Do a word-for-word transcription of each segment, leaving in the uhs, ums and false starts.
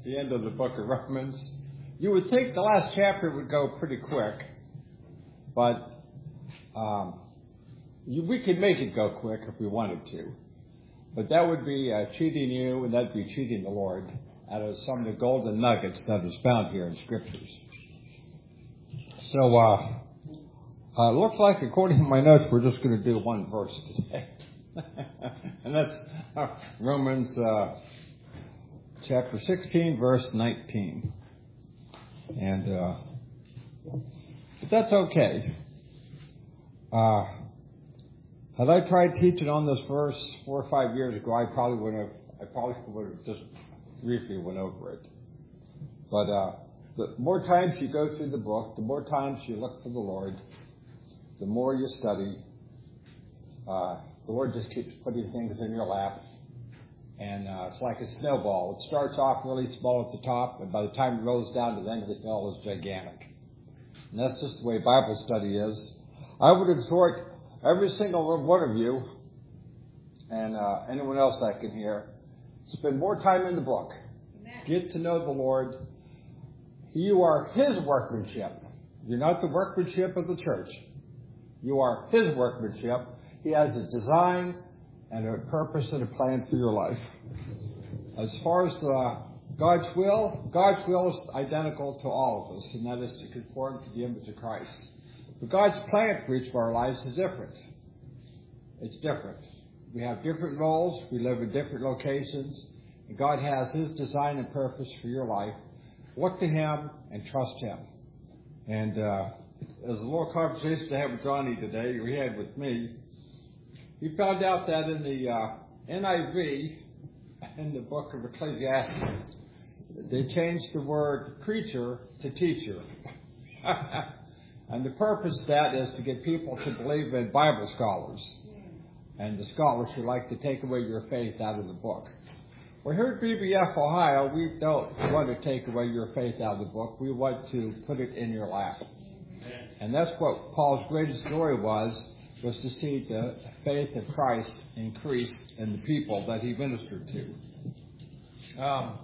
the end of the book of Romans. You would think the last chapter would go pretty quick, but um, you, we could make it go quick if we wanted to. But that would be uh, cheating you, and that would be cheating the Lord out of some of the golden nuggets that is found here in Scriptures. So, uh, uh, it looks like, according to my notes, we're just going to do one verse today. And that's uh, Romans uh, chapter sixteen, verse nineteen. And uh, but that's okay. Uh, had I tried teaching on this verse four or five years ago, I probably would have. I probably would have just briefly went over it. But uh, the more times you go through the book, the more times you look for the Lord, the more you study. Uh, the Lord just keeps putting things in your lap. And uh, it's like a snowball. It starts off really small at the top, and by the time it rolls down to the end of the hill, it's gigantic. And that's just the way Bible study is. I would exhort every single one of you, and uh, anyone else I can hear, spend more time in the book. Amen. Get to know the Lord. You are His workmanship. You're not the workmanship of the church. You are His workmanship. He has a design and a purpose and a plan for your life. As far as the God's will, God's will is identical to all of us, and that is to conform to the image of Christ. But God's plan for each of our lives is different. It's different. We have different roles. We live in different locations. And God has His design and purpose for your life. Look to Him and trust Him. And uh, there's a little conversation I had with Johnny today, or he had with me. He found out that in the uh, N I V, in the book of Ecclesiastes, they changed the word preacher to teacher. And the purpose of that is to get people to believe in Bible scholars and the scholars who like to take away your faith out of the book. Well, here at B B F Ohio, we don't want to take away your faith out of the book. We want to put it in your lap. And that's what Paul's greatest glory was, was to see the faith of Christ increase in the people that he ministered to. Um,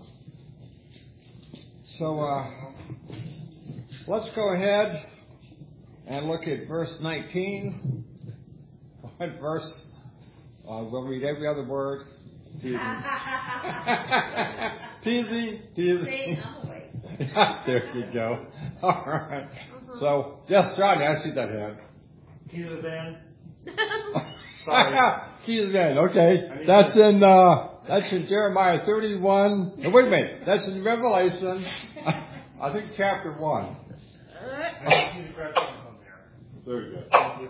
so uh, let's go ahead and look at verse nineteen. What verse? Uh, we'll read every other word. Teasing. Teasing. Teasing. There you go. All right. So, yes, Johnny, I see that hand. Key to the van. Sorry. Key to the van. Okay. That's in uh, that's in Jeremiah thirty-one. No, wait a minute. That's in Revelation. I think chapter one. I need to grab something from there. Very good. Thank you.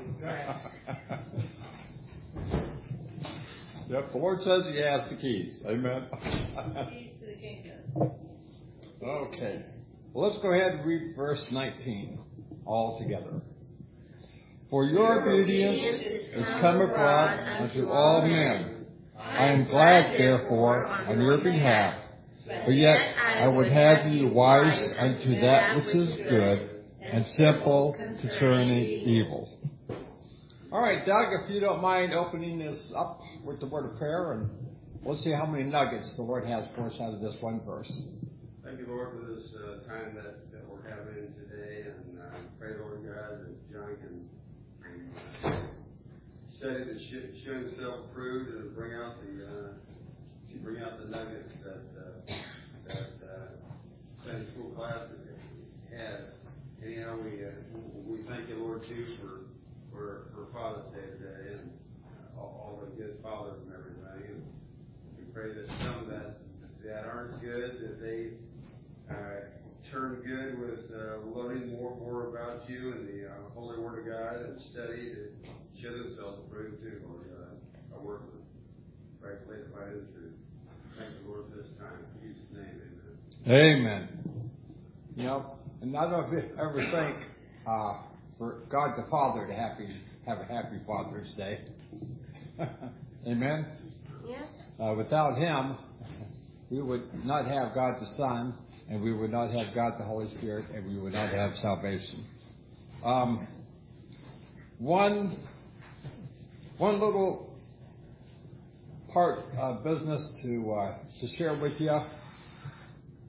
Yep, the Lord says He has the keys. Amen. Keys to the kingdom. Okay. Well, let's go ahead and read verse nineteen all together. For your obedience is come abroad unto all men. I am glad, therefore, on your behalf. But yet I would have you wise unto that which is good, and simple concerning evil. All right, Doug, if you don't mind opening this up with the word of prayer, and we'll see how many nuggets the Lord has for us out of this one verse. Thank you, Lord, for this uh, time that, that we're having today, and uh, pray, Lord God, that John can, can uh, study the sh- show himself approved and bring out the uh, bring out the nuggets that uh, that uh, Sunday school classes had. Anyhow, we uh, we thank you, Lord, too, for for, for Father's Day today, and uh, all, all the good fathers and everything. And we pray that some that that aren't good, that they uh, turn good with uh, learning more more about you and the uh, Holy Word of God, and study to show themselves approved too, Lord God. Our work with Christ laid by His truth. Thank you, Lord, for this time. In Jesus' name, amen. Amen. You know, and I don't know if you ever think uh, for God the Father to happy have a happy Father's Day. Amen. Yeah. Uh, without Him, we would not have God the Son, and we would not have God the Holy Spirit, and we would not have salvation. Um, one, one little part of business to uh, to share with you.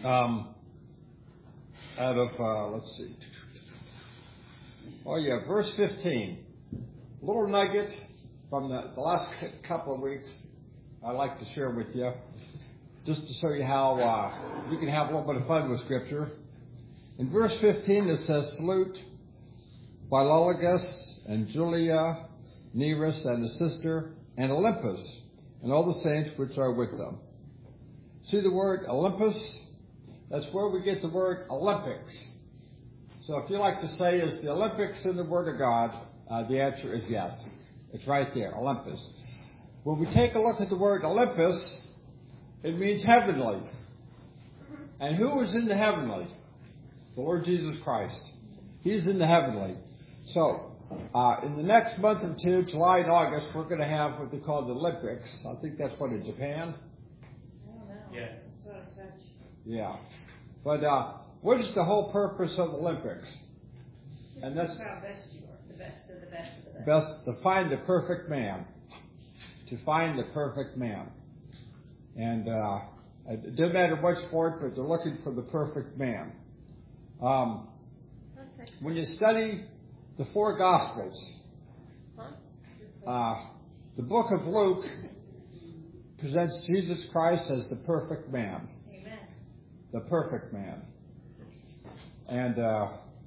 Um, out of, uh, let's see. Oh, yeah, verse fifteen. A little nugget from the, the last couple of weeks I'd like to share with you, just to show you how uh, you can have a little bit of fun with Scripture. In verse fifteen, it says, salute Philologus and Julia, Nereus and his sister, and Olympus, and all the saints which are with them. See the word Olympus? That's where we get the word Olympics. So if you like to say, is the Olympics in the Word of God? Uh, the answer is yes. It's right there, Olympus. When we take a look at the word Olympus, it means heavenly. And who is in the heavenly? The Lord Jesus Christ. He's in the heavenly. So, uh, in the next month or two, July and August, we're going to have what they call the Olympics. I think that's what, in Japan? I don't know. Yeah. That's what I said. Yeah. But uh, what is the whole purpose of the Olympics? And that's How best you are. The best of the best of the best. best to find the perfect man. To find the perfect man. And uh, it doesn't matter what sport, but they're looking for the perfect man. Um, when you study the four Gospels, uh, the book of Luke presents Jesus Christ as the perfect man. Amen. The perfect man. And uh,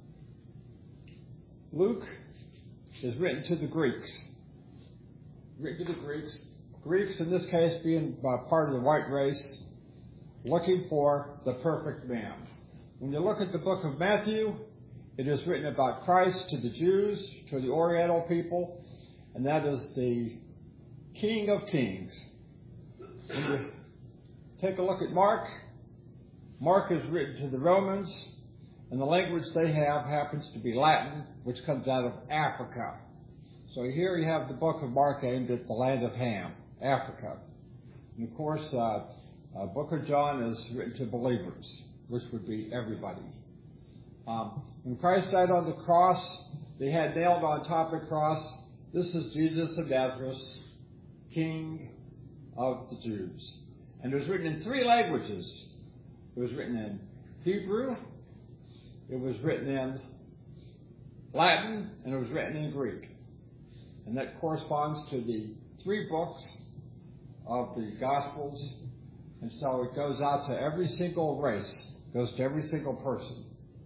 Luke is written to the Greeks. Written to the Greeks. Greeks, in this case, being uh, part of the white race, looking for the perfect man. When you look at the book of Matthew, it is written about Christ to the Jews, to the Oriental people, and that is the King of Kings. When you take a look at Mark, Mark is written to the Romans, and the language they have happens to be Latin, which comes out of Africa. So here you have the book of Mark aimed at the land of Ham, Africa. And of course, uh, uh, book of John is written to believers, which would be everybody. Um, when Christ died on the cross, they had nailed on top of the cross, this is Jesus of Nazareth, King of the Jews. And it was written in three languages. It was written in Hebrew, it was written in Latin, and it was written in Greek. And that corresponds to the three books of the Gospels. And so it goes out to every single race, goes to every single person.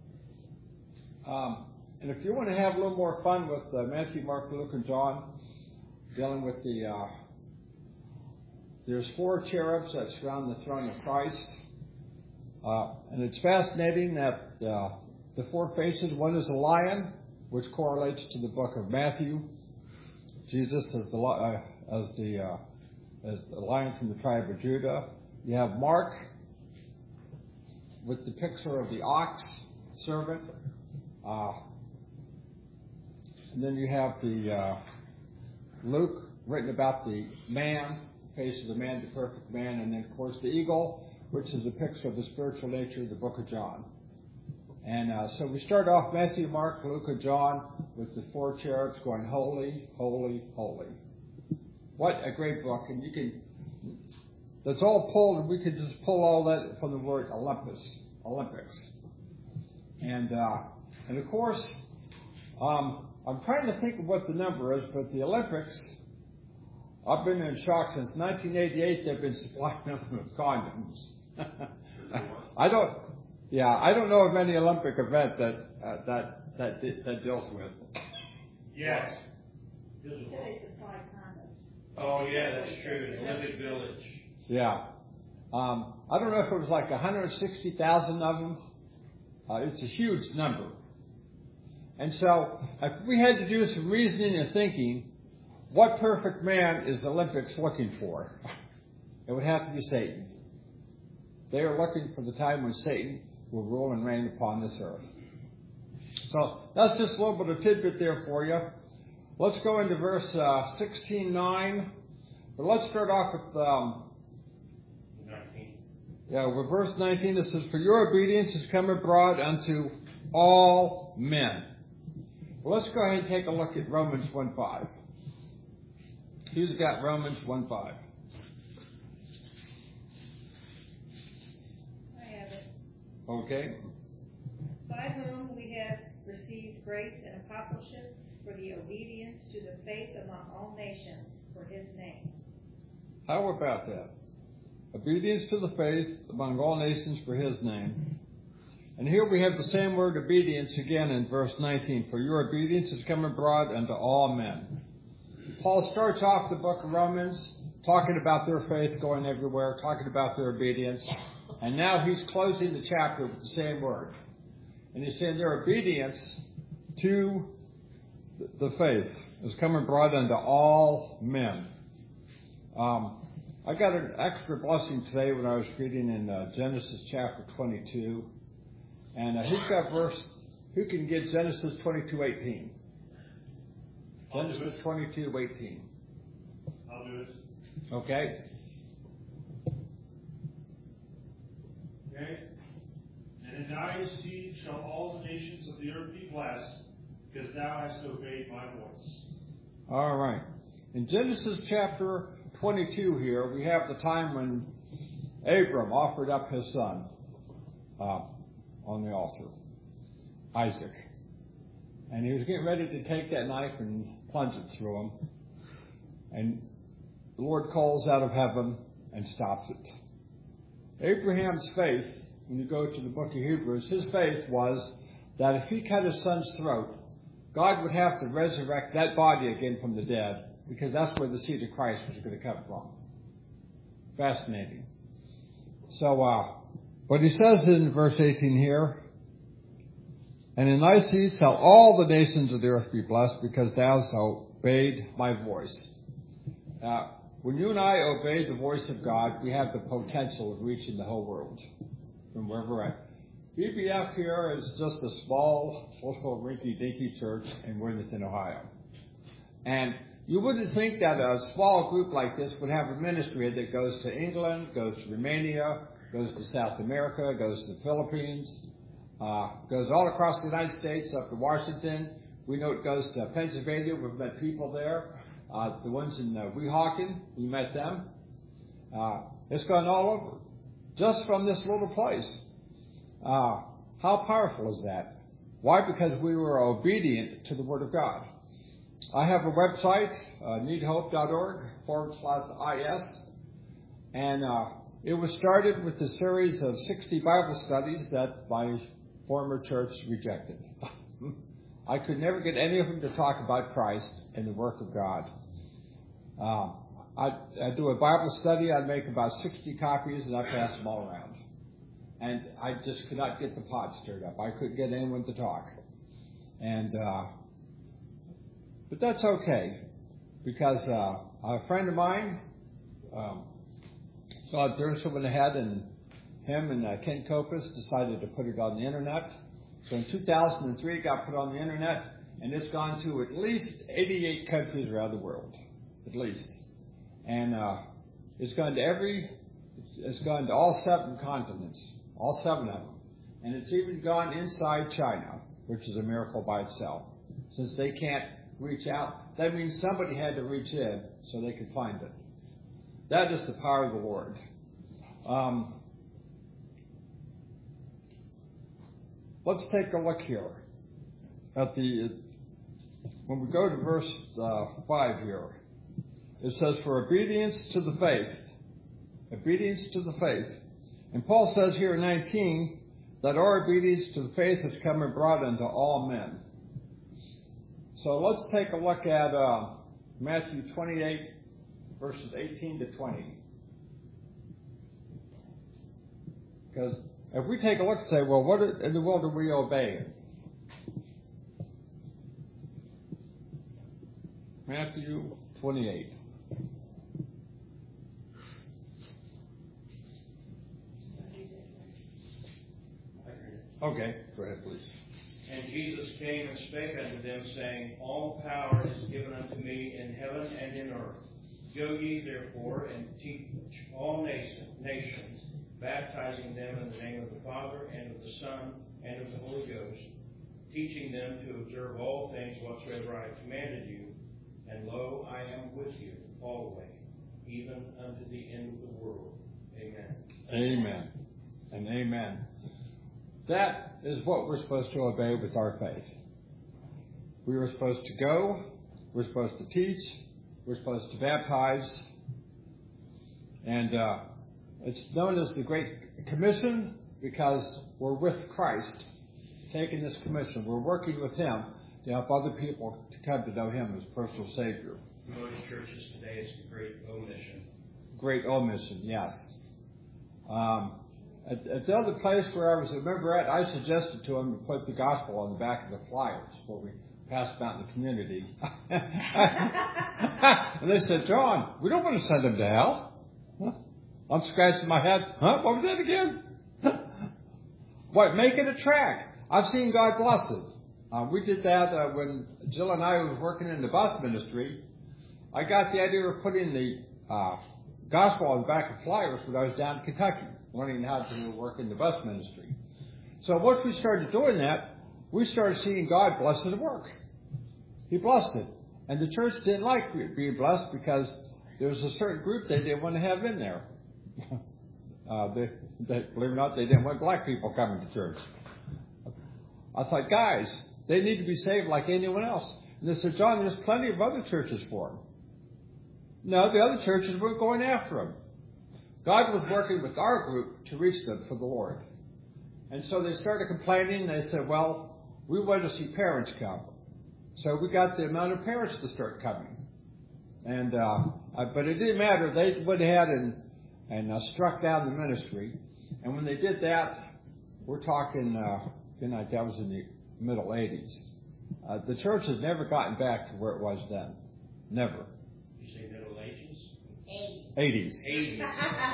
Um, and if you want to have a little more fun with uh, Matthew, Mark, Luke, and John, dealing with the, uh, there's four cherubs that surround the throne of Christ. Uh, and it's fascinating that uh, the four faces, one is a lion, which correlates to the book of Matthew. Jesus as the, uh, as the, uh, as the lion from the tribe of Judah. You have Mark with the picture of the ox servant. Uh, and then you have the uh, Luke written about the man, face of the man, the perfect man. And then, of course, the eagle, which is a picture of the spiritual nature of the book of John. And uh, so we start off Matthew, Mark, Luke, and John with the four cherubs going, holy, holy, holy. What a great book. And you can, that's all pulled, and we could just pull all that from the word Olympus, Olympics. And, uh, and of course, um, I'm trying to think of what the number is, but the Olympics, I've been in shock since nineteen eighty-eight, they've been supplying them with condoms. I don't, yeah, I don't know of any Olympic event that, uh, that, that, that deals with. Yes. Oh, yeah, that's true. The Olympic Village. Yeah. Um, I don't know if it was like one hundred sixty thousand of them. Uh, it's a huge number. And so, if we had to do some reasoning and thinking, what perfect man is the Olympics looking for? It would have to be Satan. They are looking for the time when Satan will rule and reign upon this earth. So, that's just a little bit of tidbit there for you. Let's go into verse uh, sixteen nine. But let's start off with um, nineteen. Yeah, with verse nineteen, it says, for your obedience is come abroad unto all men. Well, let's go ahead and take a look at Romans one five. Who's got Romans one five? I have it. Okay? By whom we have received grace and apostleship for the obedience to the faith among all nations for his name. How about that? Obedience to the faith among all nations for his name. And here we have the same word obedience again in verse nineteen. For your obedience is come abroad unto all men. Paul starts off the book of Romans talking about their faith going everywhere, talking about their obedience. And now he's closing the chapter with the same word. And he's saying their obedience to the faith is coming abroad unto all men. Um, I got an extra blessing today when I was reading in uh, Genesis chapter twenty-two. And uh, who's got verse? Who can get Genesis twenty-two eighteen? Genesis twenty-two eighteen. I'll do it. Okay. Okay. And in thy seed shall all the nations of the earth be blessed, because thou hast obeyed my voice. All right. In Genesis chapter twenty-two here, we have the time when Abram offered up his son uh, on the altar, Isaac. And he was getting ready to take that knife and plunge it through him. And the Lord calls out of heaven and stops it. Abraham's faith, when you go to the book of Hebrews, his faith was that if he cut his son's throat, God would have to resurrect that body again from the dead, because that's where the seed of Christ was going to come from. Fascinating. So, uh, but he says in verse eighteen here, and in thy seed shall all the nations of the earth be blessed, because thou hast obeyed my voice. Uh, when you and I obey the voice of God, we have the potential of reaching the whole world from wherever we're at. B B F here is just a small, little rinky-dinky church in Worthington, Ohio. And you wouldn't think that a small group like this would have a ministry that goes to England, goes to Romania, goes to South America, goes to the Philippines, uh, goes all across the United States, up to Washington. We know it goes to Pennsylvania. We've met people there. Uh, the ones in uh, Weehawken, we met them. Uh, it's gone all over, just from this little place. Uh, how powerful is that? Why? Because we were obedient to the Word of God. I have a website, uh, needhope.org forward slash IS, and uh, it was started with a series of sixty Bible studies that my former church rejected. I could never get any of them to talk about Christ and the work of God. Uh, I'd, I'd do a Bible study, I'd make about sixty copies, and I'd pass them all around. And I just could not get the pot stirred up. I couldn't get anyone to talk. And, uh, but that's okay, because uh, a friend of mine um, saw Durso went ahead, and him and uh, Ken Kopis decided to put it on the internet. So in two thousand three, it got put on the internet, and it's gone to at least eighty-eight countries around the world, at least. And uh, it's gone to every, it's gone to all seven continents, all seven of them. And it's even gone inside China, which is a miracle by itself. Since they can't reach out, that means somebody had to reach in so they could find it. That is the power of the Lord. Um, let's take a look here at the, when we go to verse uh, five here, it says, for obedience to the faith, obedience to the faith. And Paul says here in nineteen that our obedience to the faith has come and brought unto all men. So let's take a look at uh, Matthew twenty-eight, verses eighteen to twenty. Because if we take a look and say, well, what in the world are we obeying? Matthew twenty-eight. Okay, go ahead, please. And Jesus came and spake unto them, saying, all power is given unto me in heaven and in earth. Go ye therefore and teach all nation, nations, baptizing them in the name of the Father, and of the Son, and of the Holy Ghost, teaching them to observe all things whatsoever I have commanded you. And lo, I am with you always, even unto the end of the world. Amen. Amen. And amen. That is what we're supposed to obey with our faith. We are supposed to go, we're supposed to teach, we're supposed to baptize, and uh, it's known as the Great Commission because we're with Christ, taking this commission. We're working with Him to help other people to come to know Him as personal Savior. Most churches today, it's the Great Omission. Great Omission, yes. Um, at, at the other place where I was a member at, I suggested to them to put the gospel on the back of the flyers where we passed them out in the community. And they said, John, we don't want to send them to hell. Huh? I'm scratching my head. Huh? What was that again? What? Make it a track. I've seen God bless it. Uh, we did that uh, when Jill and I was working in the bus ministry. I got the idea of putting the uh, gospel on the back of flyers when I was down in Kentucky, learning how to work in the bus ministry. So once we started doing that, we started seeing God bless the work. He blessed it. And the church didn't like being blessed because there was a certain group they didn't want to have in there. uh, they, they, believe it or not, they didn't want black people coming to church. I thought, guys, they need to be saved like anyone else. And they said, John, there's plenty of other churches for them. No, the other churches weren't going after them. God was working with our group to reach them for the Lord. And so they started complaining. They said, well, we want to see parents come. So we got the amount of parents to start coming. And uh, but it didn't matter. They went ahead and, and uh, struck down the ministry. And when they did that, we're talking, uh, good night, that was in the middle eighties. Uh, the church has never gotten back to where it was then. Never. You say Middle Ages? eighties. eighties.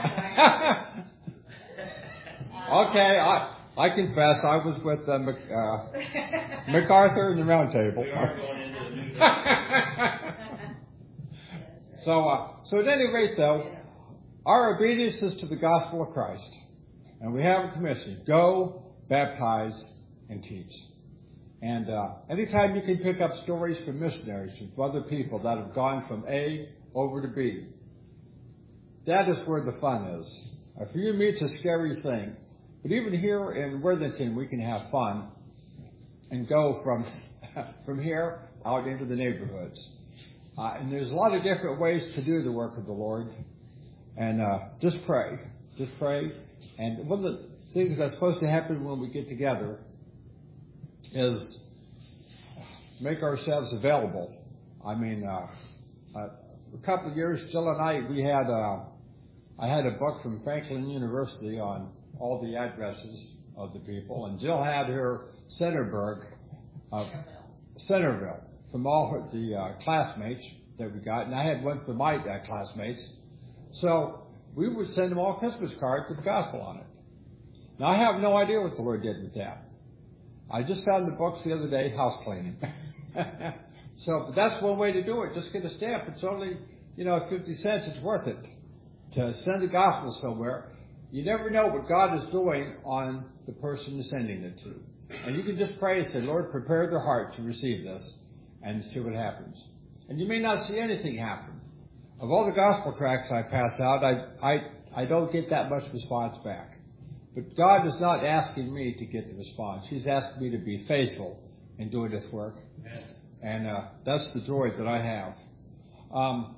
Okay, I, I confess I was with uh, Mac, uh, MacArthur and the Round Table. We are going into the new day. So, uh, so at any rate, though, our obedience is to the gospel of Christ. And we have a commission. Go, baptize, and teach. And uh, anytime you can pick up stories from missionaries, from other people that have gone from A over to B, that is where the fun is. Uh, for you and me, it's a scary thing. But even here in Worthington, we can have fun and go from from here out into the neighborhoods. Uh, and there's a lot of different ways to do the work of the Lord. And uh, just pray. Just pray. And one of the things that's supposed to happen when we get together is make ourselves available. I mean, uh, uh, a couple of years, Jill and I, we had, uh, I had a book from Franklin University on all the addresses of the people, and Jill had her Centerburg, uh, Centerville, from all the uh, classmates that we got, and I had one for my uh, classmates. So we would send them all Christmas cards with the gospel on it. Now, I have no idea what the Lord did with that. I just found the books the other day, house cleaning. So but that's one way to do it. Just get a stamp. It's only, you know, fifty cents. It's worth it to send the gospel somewhere. You never know what God is doing on the person you're sending it to. And you can just pray and say, Lord, prepare their heart to receive this and see what happens. And you may not see anything happen. Of all the gospel tracts I pass out, I, I, I don't get that much response back. But God is not asking me to get the response. He's asking me to be faithful in doing this work. And uh, that's the joy that I have. Um,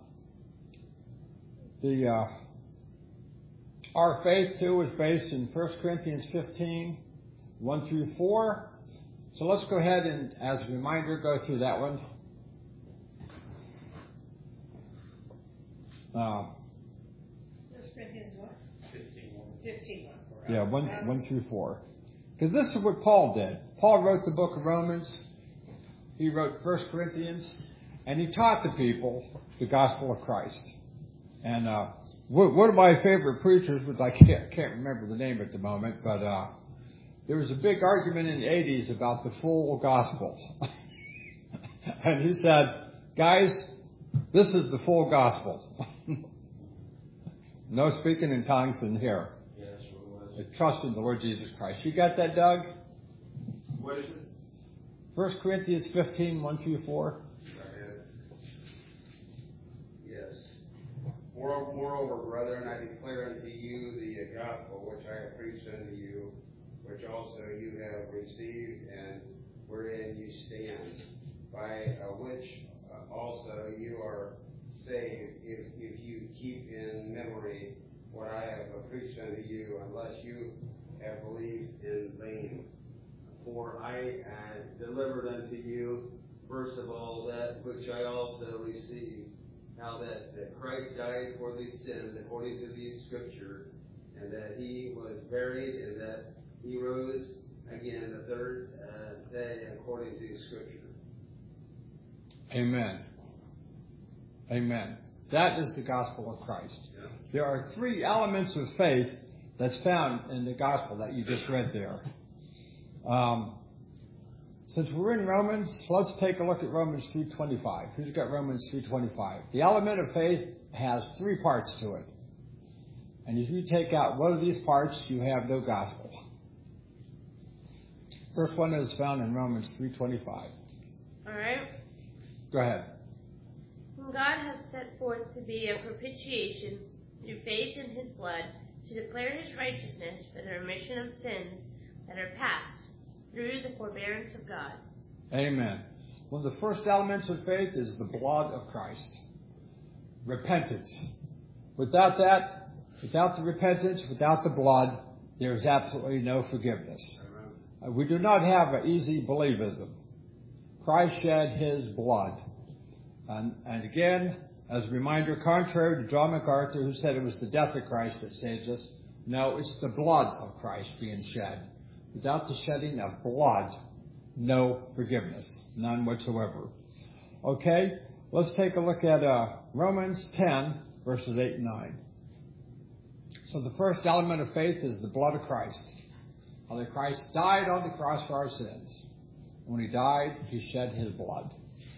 the uh, our faith, too, is based in First Corinthians fifteen, one through four. So let's go ahead and, as a reminder, go through that one. Uh, First Corinthians what? Fifteen. Fifteen. Yeah, one, one through four. Because this is what Paul did. Paul wrote the book of Romans. He wrote First Corinthians. And he taught the people the gospel of Christ. And uh, one of my favorite preachers, which I can't, can't remember the name at the moment, but uh, there was a big argument in the eighties about the full gospel. And he said, guys, this is the full gospel. No speaking in tongues in here. Trust in the Lord Jesus Christ. You got that, Doug? What is it? First Corinthians fifteen, one through four. Yes. Moreover, brethren, I declare unto you the gospel which I have preached unto you, which also you you unless you have believed in vain. For I uh, delivered unto you, first of all, that which I also received, how that, that Christ died for these sins according to the Scripture, and that he was buried, and that he rose again the third uh, day according to the Scripture. Amen. Amen. That is the gospel of Christ. Yeah. There are three elements of faith that's found in the gospel that you just read there. Um, since we're in Romans, let's take a look at Romans three twenty-five. Who's got Romans three twenty-five? The element of faith has three parts to it. And if you take out one of these parts, you have no gospel. First one is found in Romans three twenty-five. All right. Go ahead. Whom God has set forth to be a propitiation through faith in his blood, to declare his righteousness for the remission of sins that are past, through the forbearance of God. Amen. One of the first elements of faith is the blood of Christ. Repentance. Without that, without the repentance, without the blood, there is absolutely no forgiveness. Uh, we do not have an easy believism. Christ shed his blood. And, and again, as a reminder, contrary to John MacArthur, who said it was the death of Christ that saves us, no, it's the blood of Christ being shed. Without the shedding of blood, no forgiveness. None whatsoever. Okay, let's take a look at uh, Romans ten, verses eight and nine. So the first element of faith is the blood of Christ. How that Christ died on the cross for our sins. When he died, he shed his blood.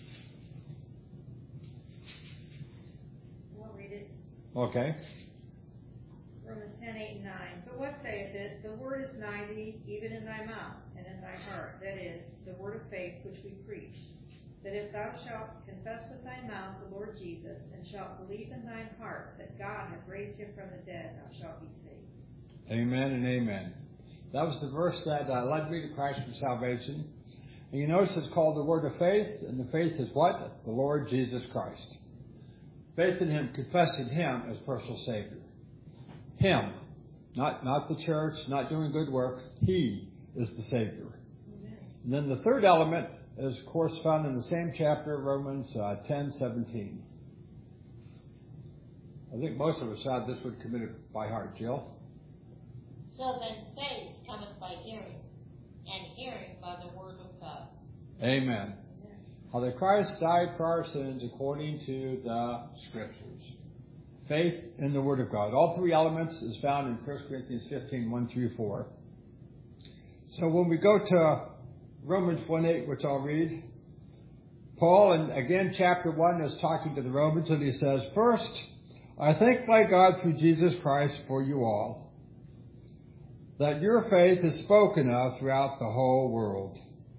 I'll read it. Okay. Romans ten, eight, and nine. But what saith it? The word is nigh thee, even in thy mouth and in thy heart. That is, the word of faith which we preach. That if thou shalt confess with thy mouth the Lord Jesus, and shalt believe in thine heart that God hath raised him from the dead, thou shalt be saved. Amen and amen. That was the verse that uh, led me to Christ for salvation. And you notice it's called the word of faith, and the faith is what? The Lord Jesus Christ. Faith in him, confessing him as personal Savior. Him. Not, not the church, not doing good works. He is the Savior. Amen. And then the third element is, of course, found in the same chapter, Romans uh, ten seventeen. I think most of us had this one committed by heart. Jill? So then faith cometh by hearing, and hearing by the word of God. Amen. How that Christ died for our sins according to the Scriptures. Faith in the Word of God. All three elements is found in First Corinthians fifteen, one through four. So when we go to Romans one eight, which I'll read, Paul, and again chapter one, is talking to the Romans, and he says, First, I thank my God through Jesus Christ for you all, that your faith is spoken of throughout the whole world.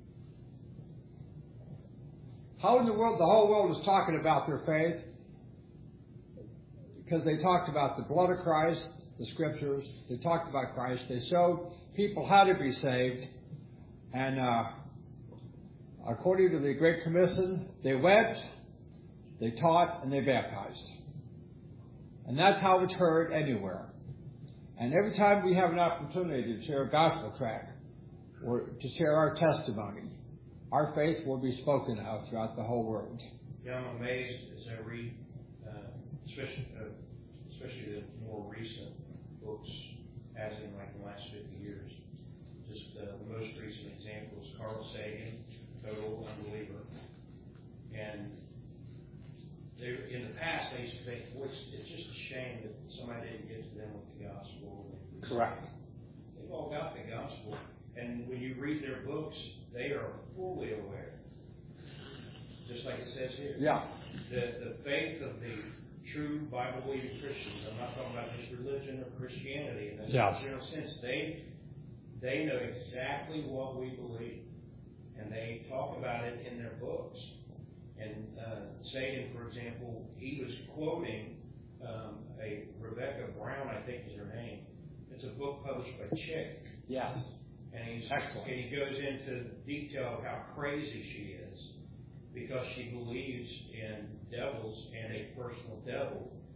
How in the world the whole world is talking about their faith? Because they talked about the blood of Christ, the Scriptures. They talked about Christ. They showed people how to be saved. And uh, according to the Great Commission, they went, they taught, and they baptized. And that's how it's heard anywhere. And every time we have an opportunity to share a gospel tract or to share our testimony, our faith will be spoken of throughout the whole world. Yeah, I'm amazed as I read, uh, especially, uh, especially the more recent books, as in like the last fifty years. Just uh, the most recent example is Carl Sagan, total unbeliever. And they, in the past, they used to think, boy, it's, it's just a shame that somebody didn't get to them with the gospel. Correct. They've all got the gospel. And when you read their books, they are fully aware. Just like it says here. Yeah. The, the faith of the true Bible-believing Christians, I'm not talking about just religion or Christianity in the Yes. general sense. They, they know exactly what we believe. And they talk about it in their books. And uh, Sagan, for example, he was quoting um, a Rebecca Brown, I think is her name. It's a book published by Chick. Yes. And, he's, Excellent. and he goes into detail of how crazy she is because she believes in devils and a personal devil.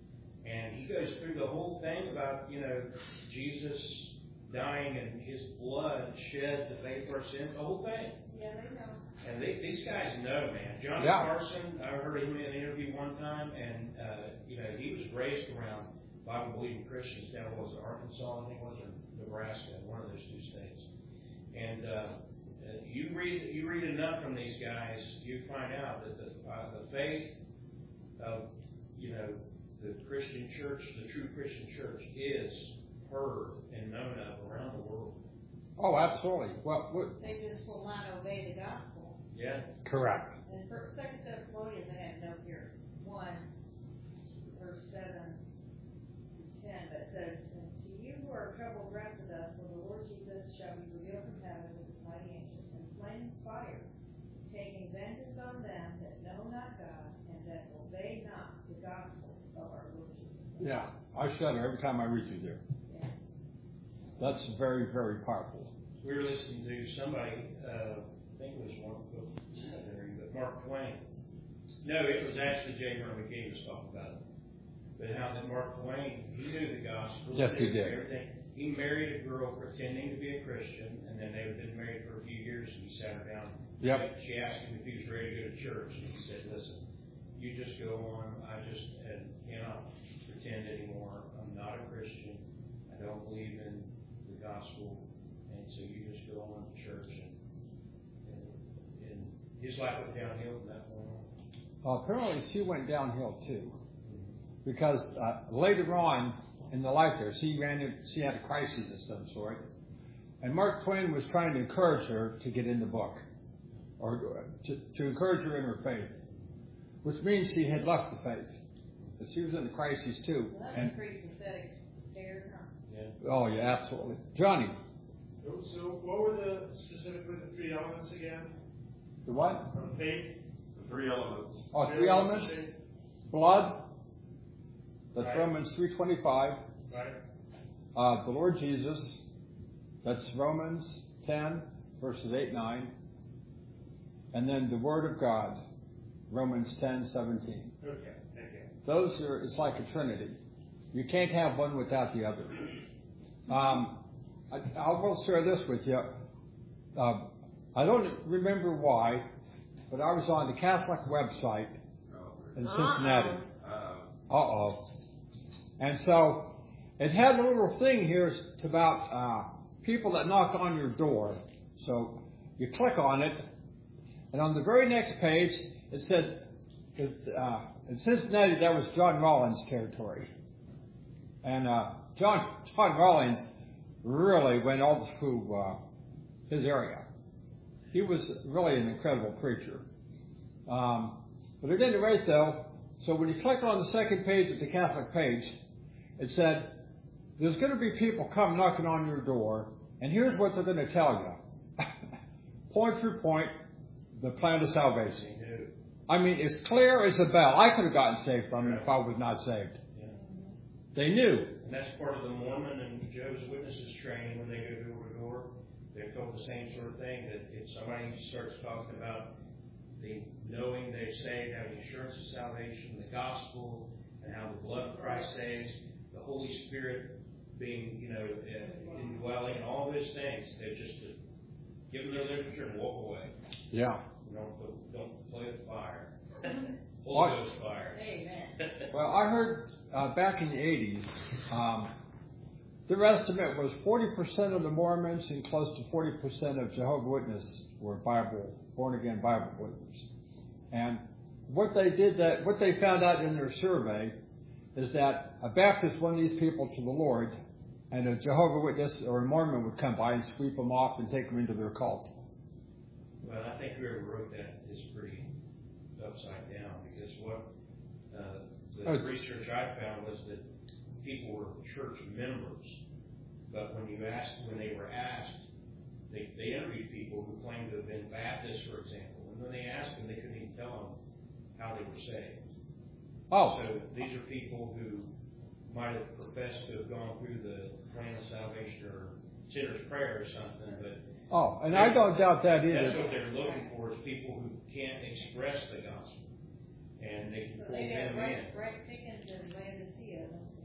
And he goes through the whole thing about, you know, Jesus dying and his blood shed to pay for our sins, the whole thing. Yeah, they know. And they, these guys know, man. John Yeah. Carson, I heard him in an interview one time, and, uh, you know, he was raised around Bible-believing Christians down, what was it, Arkansas, I think it was, or Nebraska, one of those two states. And uh, you read you read enough from these guys, you find out that the, uh, the faith of, you know, the Christian church, the true Christian church, is heard and known of around the world. Oh, absolutely. Well, what, They just will not obey the gospel. Yeah. correct. In First, Second Thessalonians, I have note here, one, verse seven through ten, but it says, "And to you who are troubled, rest with us, when the Lord Jesus shall be revealed from heaven with his mighty angels, and flaming fire, taking vengeance on them that know not God, and that obey not the gospel of our Lord Jesus." Yeah, I shudder every time I read through there. Yeah. That's very, very powerful. We were listening to somebody, uh, I think it was one of but Mark Twain. No, it was actually J. Vernon McGee was talking about it. But how that Mark Twain, he knew the gospel. Yes, he did. Everything. He married a girl pretending to be a Christian, and then they had been married for a few years, and he sat her down. Yep. She asked him if he was ready to go to church, and he said, "Listen, you just go on. I just uh, cannot pretend anymore. I'm not a Christian. I don't believe in the gospel. And so you just go on to church." And, and, and his life went downhill from that point on. Uh, apparently, she went downhill too, because uh, later on in the life there, she ran. In, she had a crisis of some sort, and Mark Twain was trying to encourage her to get in the book, or to, to encourage her in her faith, which means she had left the faith. But she was in a crisis too. Well, that's And a pretty pathetic stare, huh? Yeah. oh yeah, absolutely, Johnny. So, so what were the, specifically the three elements again? The what? Of faith? The three elements. Oh, three elements. Blood. That's Right. Romans three twenty-five. Right? Uh, the Lord Jesus. That's Romans ten, verses eight, nine. And then the Word of God. Romans ten, seventeen. Okay, thank you. Those are, it's like a trinity. You can't have one without the other. Um, I, I will share this with you. Uh, I don't remember why, but I was on the Catholic website in Cincinnati. Uh, Uh-oh. And so it had a little thing here about uh, people that knock on your door. So you click on it, and on the very next page, it said, uh, in Cincinnati, that was John Rollins' territory. And uh, John, John Rollins really went all through uh, his area. He was really an incredible preacher. Um, but at any rate, though, so when you click on the second page of the Catholic page, it said, there's going to be people come knocking on your door, and here's what they're going to tell you. Point for point, the plan of salvation. I mean, it's clear as a bell. I could have gotten saved from it if I was not saved. Yeah. They knew. And that's part of the Mormon and Jehovah's Witnesses training when they go door to door. They're told the same sort of thing, that if somebody starts talking about the knowing they're saved, having assurance of salvation, the gospel, and how the blood of Christ saves, the Holy Spirit being, you know, uh, indwelling, and all those things, they're just to give them their literature and walk away. Yeah. Don't, don't play with fire. What? Holy Ghost fire. Amen. Well, I heard uh, back in the eighties, um, their estimate was forty percent of the Mormons and close to forty percent of Jehovah's Witnesses were Bible, born-again Bible believers. And what they did that, what they found out in their survey is that a Baptist won these people to the Lord, and a Jehovah's Witness or a Mormon would come by and sweep them off and take them into their cult. Well, I think whoever wrote that is pretty upside down, because what uh, the Oh. research I found was that people were church members, but when you asked, when they were asked, they, they interviewed people who claimed to have been Baptists, for example, and when they asked them, they couldn't even tell them how they were saved. Oh, So these are people who might have professed to have gone through the plan of salvation or sinner's prayer or something, but oh, and I don't doubt that that's either. what they're looking for, is people who can't express the gospel. And they can So pull they got them right, in. right pickings in Laodicea.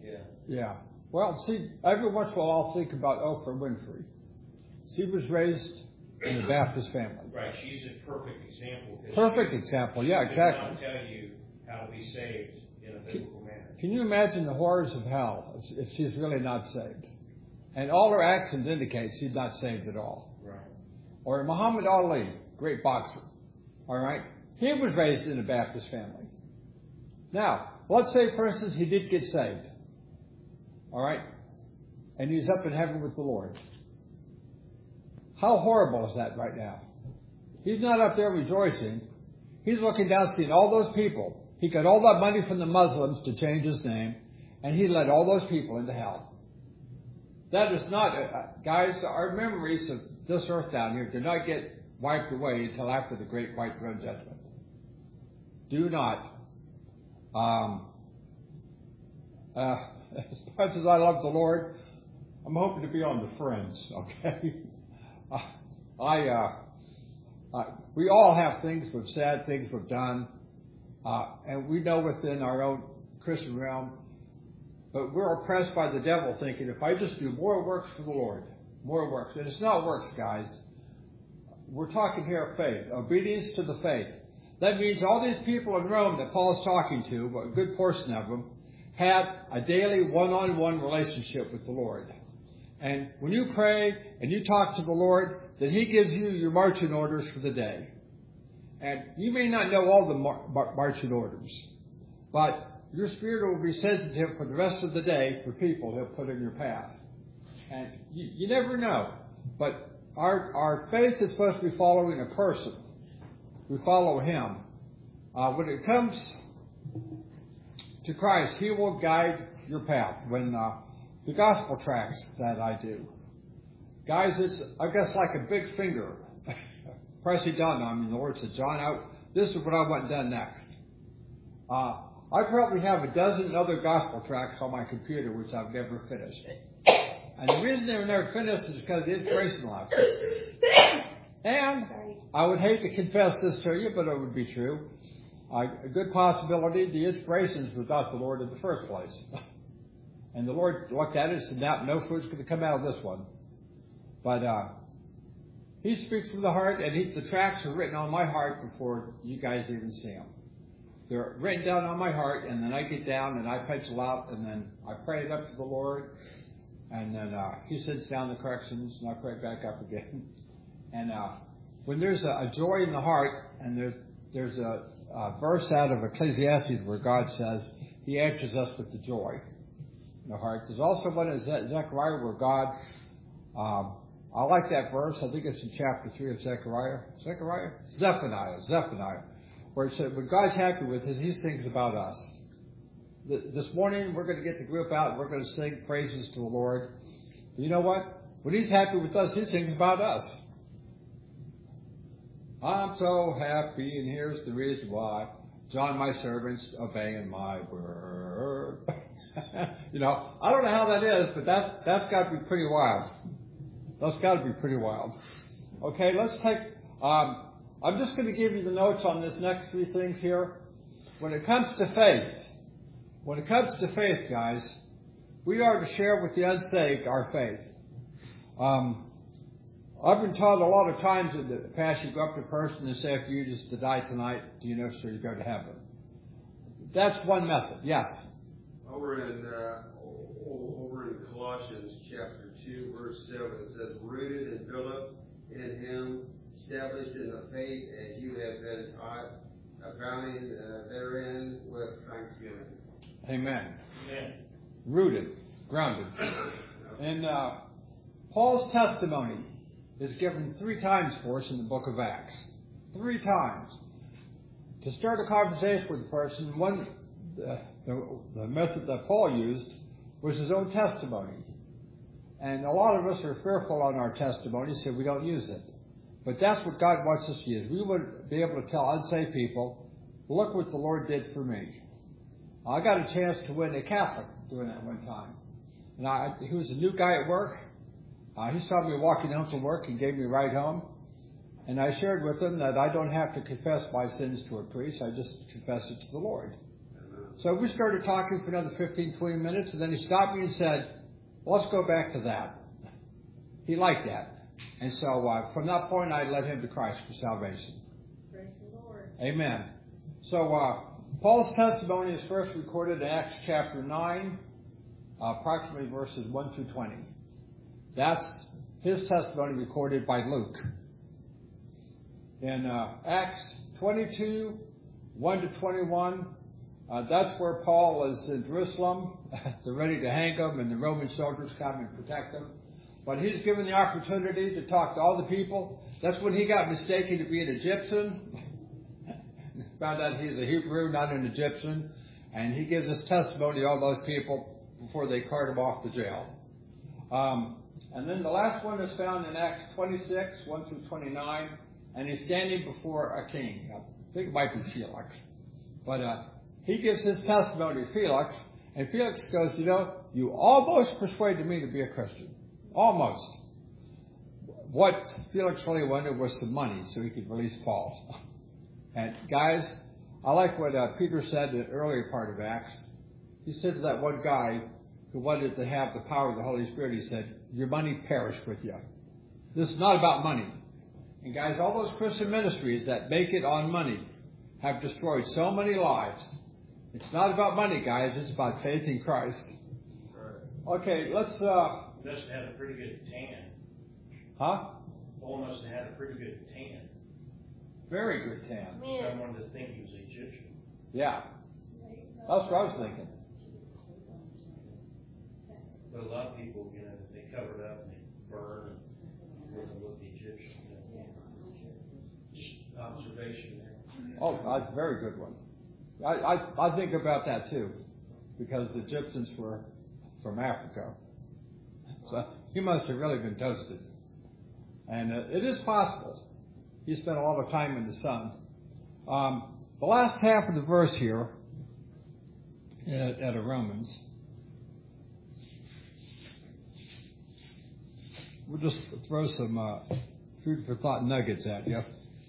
Yeah. Yeah. Well, see, every once in a while I'll think about Oprah Winfrey. She was raised in a Baptist family. Right. She's a perfect example. 'cause Perfect she- example. Yeah, she does exactly. not tell you how to be saved in a biblical manner. Can you imagine the horrors of hell if, if she's really not saved? And all her actions indicate she's not saved at all. Right. Or Muhammad Ali, great boxer. All right? He was raised in a Baptist family. Now, let's say, for instance, he did get saved. All right? And he's up in heaven with the Lord. How horrible is that right now? He's not up there rejoicing. He's looking down, seeing all those people. He got all that money from the Muslims to change his name, and he led all those people into hell. That is not, uh, guys, our memories of this earth down here do not get wiped away until after the great white throne judgment. Do not. Um, uh, as much as I love the Lord, I'm hoping to be on the fringe, okay? uh, I, uh, uh, we all have things we've said, things we've done, uh, and we know within our own Christian realm. But we're oppressed by the devil thinking, if I just do more works for the Lord, more works. And it's not works, guys. We're talking here of faith, obedience to the faith. That means all these people in Rome that Paul's talking to, a good portion of them, had a daily one-on-one relationship with the Lord. And when you pray and you talk to the Lord, then He gives you your marching orders for the day. And you may not know all the mar- mar- marching orders, but your spirit will be sensitive for the rest of the day for people He'll put in your path. And you, you never know. But our our faith is supposed to be following a person. We follow Him. Uh, when it comes to Christ, He will guide your path. When uh, the gospel tracts that I do, guys, it's I guess like a big finger pressing down on me. The Lord said, "John, I, this is what I want done next." Uh, I probably have a dozen other gospel tracts on my computer which I've never finished. And the reason they're never finished is because the inspiration left. And I would hate to confess this to you, but it would be true. Uh, a good possibility the inspirations was not the Lord in the first place. And the Lord looked at it and said, no, no food's going to come out of this one. But uh, He speaks from the heart, and he, the tracts are written on my heart before you guys even see them. They're written down on my heart, and then I get down and I pencil out, and then I pray it up to the Lord, and then uh, He sends down the corrections, and I pray it back up again. And uh, when there's a, a joy in the heart, and there's there's a, a verse out of Ecclesiastes where God says He answers us with the joy in the heart. There's also one in Ze- Zechariah where God, um, I like that verse. I think it's in chapter three of Zechariah. Zechariah? Zephaniah. Zephaniah. Where it said, when God's happy with us, He sings about us. This morning, we're going to get the group out and we're going to sing praises to the Lord. But you know what? When He's happy with us, He sings about us. I'm so happy, and here's the reason why. John, my servant's obeying my word. You know, I don't know how that is, but that, that's got to be pretty wild. That's got to be pretty wild. Okay, let's take... Um, I'm just going to give you the notes on this next three things here. When it comes to faith, when it comes to faith, guys, we are to share with the unsaved our faith. Um, I've been taught a lot of times in the past, you go up to a person and say, if you just to die tonight, do you know, sir, you go to heaven? That's one method, yes. Over in uh, over in Colossians chapter two, verse seven, it says, rooted and built up in Him, established in the faith as you have been taught, abounding uh, therein with thanksgiving. Amen. Amen. Rooted, grounded. And uh, Paul's testimony is given three times for us in the book of Acts. Three times. To start a conversation with a person, one, the, the, the method that Paul used was his own testimony. And a lot of us are fearful on our testimony, so we don't use it. But that's what God wants us to use. We would be able to tell unsaved people, look what the Lord did for me. I got a chance to win a Catholic doing that one time. And I, he was a new guy at work. Uh, he saw me walking home from work and gave me a ride home. And I shared with him that I don't have to confess my sins to a priest. I just confess it to the Lord. So we started talking for another fifteen, twenty minutes, and then he stopped me and said, well, let's go back to that. He liked that. And so uh, from that point, I led him to Christ for salvation. Praise the Lord. Amen. So uh, Paul's testimony is first recorded in Acts chapter nine, uh, approximately verses one through twenty. That's his testimony recorded by Luke. In uh, Acts twenty-two, one to twenty-one, uh, that's where Paul is in Jerusalem. They're ready to hang him, and the Roman soldiers come and protect him. But he's given the opportunity to talk to all the people. That's when he got mistaken to be an Egyptian. Found out he's a Hebrew, not an Egyptian. And he gives his testimony to all those people before they cart him off to jail. Um, and then the last one is found in Acts twenty-six, one through twenty-nine. And he's standing before a king. I think it might be Felix. But uh, he gives his testimony to Felix. And Felix goes, you know, you almost persuaded me to be a Christian. Almost. What Felix really wanted was some money so he could release Paul. And guys, I like what uh, Peter said in the earlier part of Acts. He said to that one guy who wanted to have the power of the Holy Spirit, he said, your money perish with you. This is not about money. And guys, all those Christian ministries that make it on money have destroyed so many lives. It's not about money, guys. It's about faith in Christ. Okay, let's... Uh, He must have had a pretty good tan. huh? Paul must have had a pretty good tan. Very good tan. Man. Someone to think he was Egyptian. Yeah. That's what I was thinking. But a lot of people, you know, they cover it up and they burn and wouldn't look Egyptian. Just observation there. Oh, that's a very good one. I, I, I think about that too, because the Egyptians were from Africa. So he must have really been toasted. And uh, it is possible. He spent a lot of time in the sun. Um, the last half of the verse here at, at Romans, we'll just throw some uh, food for thought nuggets at you.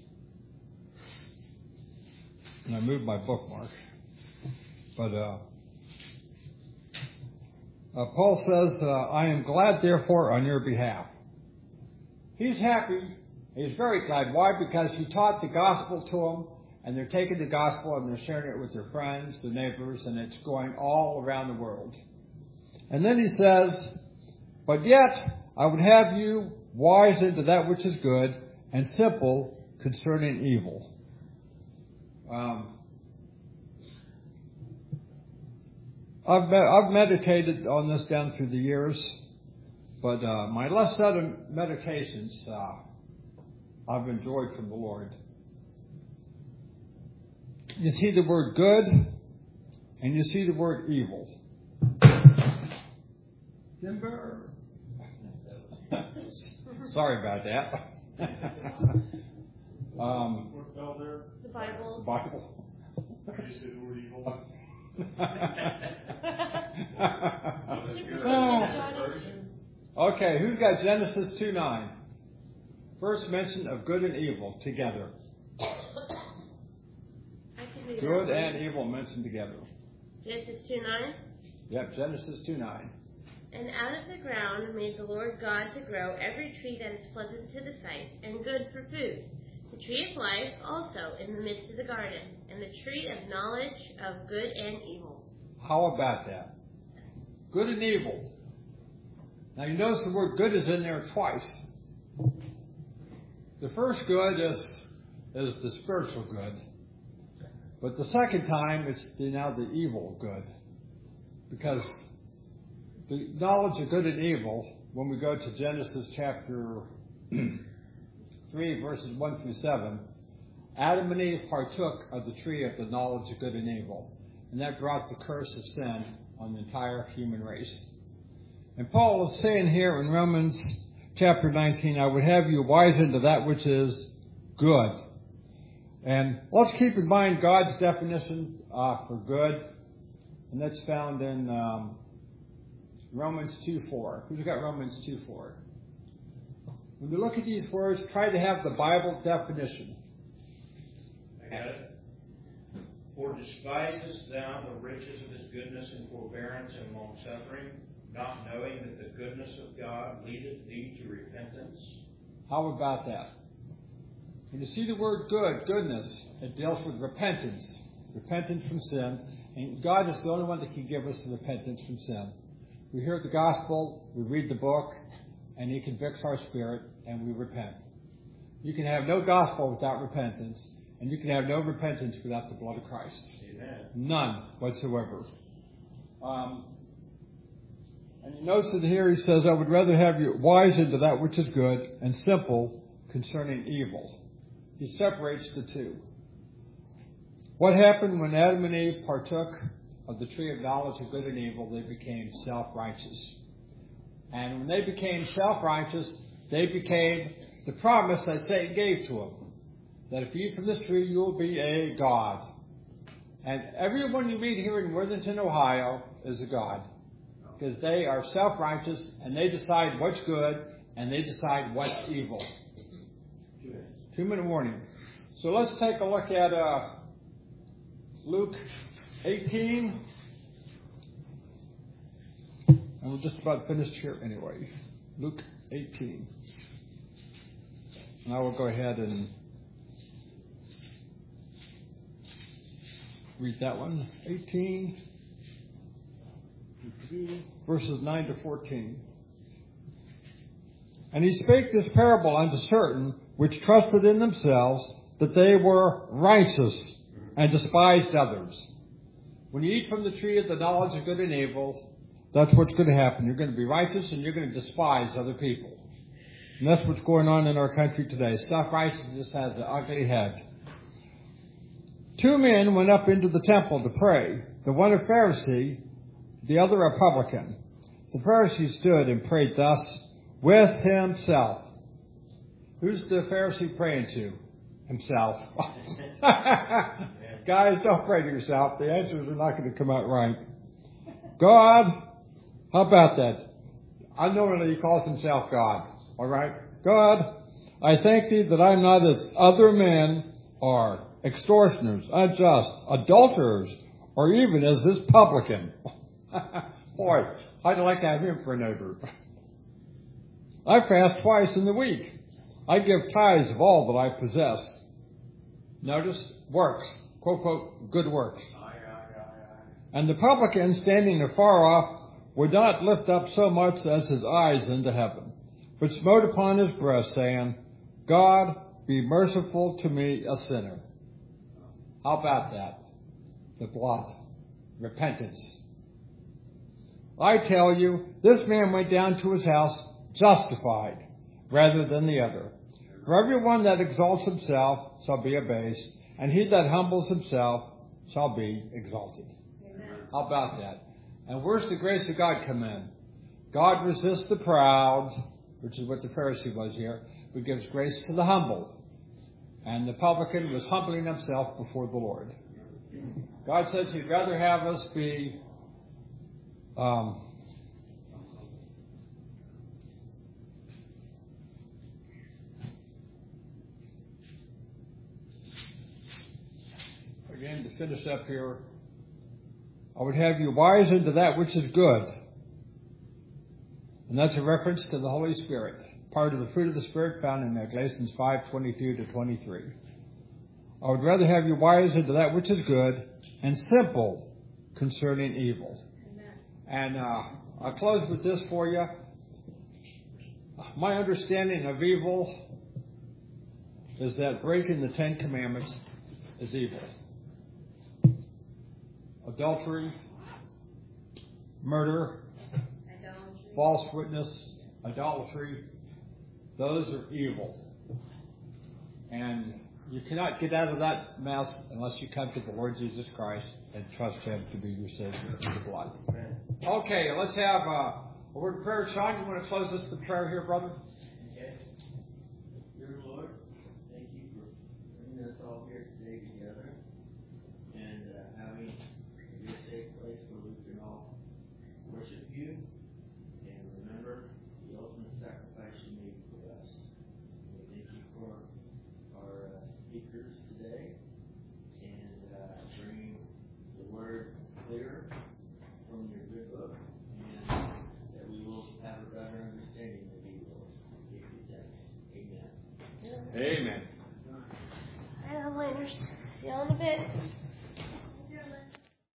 And I moved my bookmark. But uh, uh, Paul says, uh, I am glad, therefore, on your behalf. He's happy. He's very glad. Why? Because he taught the gospel to them, and they're taking the gospel and they're sharing it with their friends, their neighbors, and it's going all around the world. And then he says, but yet I would have you wise into that which is good and simple concerning evil. Um, I've, I've meditated on this down through the years, but uh, my last set of meditations uh, I've enjoyed from the Lord. You see the word good, and you see the word evil. Timber. Sorry about that. um, What fell there? The Bible. Bible. Did you say the word evil? Okay, who's got Genesis two nine? First mention of good and evil together. I can read Good that. and evil mentioned together. Genesis two nine. Yep, Genesis two nine. And out of the ground made the Lord God to grow every tree that is pleasant to the sight and good for food, the tree of life also in the midst of the garden, and the tree of knowledge of good and evil. How about that? Good and evil. Now you notice the word good is in there twice. The first good is is the spiritual good. But the second time it's the, now the evil good. Because the knowledge of good and evil, when we go to Genesis chapter three, verses one through seven, Adam and Eve partook of the tree of the knowledge of good and evil. And that brought the curse of sin on the entire human race. And Paul is saying here in Romans chapter nineteen, I would have you wise into that which is good. And let's keep in mind God's definition uh, for good. And that's found in um, Romans two four. Who's got Romans two four? When you look at these words, try to have the Bible definition. I got it. For despisest thou the riches of his goodness and forbearance and longsuffering, not knowing that the goodness of God leadeth thee to repentance? How about that? When you see the word good, goodness, it deals with repentance. Repentance from sin. And God is the only one that can give us the repentance from sin. We hear the gospel, we read the book, and He convicts our spirit, and we repent. You can have no gospel without repentance, and you can have no repentance without the blood of Christ. Amen. None whatsoever. Um, and you notice that here he says, I would rather have you wise into that which is good and simple concerning evil. He separates the two. What happened when Adam and Eve partook of the tree of knowledge of good and evil? They became self-righteous. And when they became self-righteous, they became the promise that Satan gave to them, that if you eat from this tree, you will be a god. And everyone you meet here in Worthington, Ohio, is a god, because they are self-righteous, and they decide what's good, and they decide what's evil. Two-minute warning. So let's take a look at uh, Luke eighteen. And we're just about finished here anyway. Luke eighteen. And I will go ahead and read that one. eighteen, verses nine to fourteen. And he spake this parable unto certain which trusted in themselves that they were righteous, and despised others. When you eat from the tree of the knowledge of good and evil, that's what's going to happen. You're going to be righteous, and you're going to despise other people. And that's what's going on in our country today. Self-righteousness has an ugly head. Two men went up into the temple to pray, the one a Pharisee, the other a publican. The Pharisee stood and prayed thus with himself. Who's the Pharisee praying to? Himself. Guys, don't pray to yourself. The answers are not going to come out right. God, how about that? Unknowingly he calls himself God. All right? God, I thank thee that I'm not as other men are, extortioners, unjust, adulterers, or even as this publican. Boy, I'd like to have him for a neighbor. I fast twice in the week. I give tithes of all that I possess. Notice, works. Quote, quote, good works. And the publican, standing afar off, would not lift up so much as his eyes into heaven, but smote upon his breast, saying, God, be merciful to me, a sinner. How about that? The blot. Repentance. I tell you, this man went down to his house justified rather than the other. For everyone that exalts himself shall be abased, and he that humbles himself shall be exalted. Amen. How about that? And where's the grace of God come in? God resists the proud, which is what the Pharisee was here, but gives grace to the humble. And the publican was humbling himself before the Lord. God says he'd rather have us be um, again, to finish up here, I would have you wise into that which is good. And that's a reference to the Holy Spirit, part of the fruit of the Spirit found in Galatians five twenty-two to twenty-three. I would rather have you wise into that which is good and simple concerning evil. Amen. And uh, I'll close with this for you. My understanding of evil is that breaking the Ten Commandments is evil. Adultery, murder, idolatry. False witness, idolatry, those are evil. And you cannot get out of that mess unless you come to the Lord Jesus Christ and trust Him to be your Savior through the blood. Okay, let's have uh, a word of prayer. Sean, you want to close us with prayer here, brother? Okay. Dear Lord, thank you for bringing us all here today together and uh, having a good, safe place where we can all worship you and remember the ultimate sacrifice you made for us. We thank you for our uh, speakers today and uh, bringing Amen. All right, onliners. See you in a bit.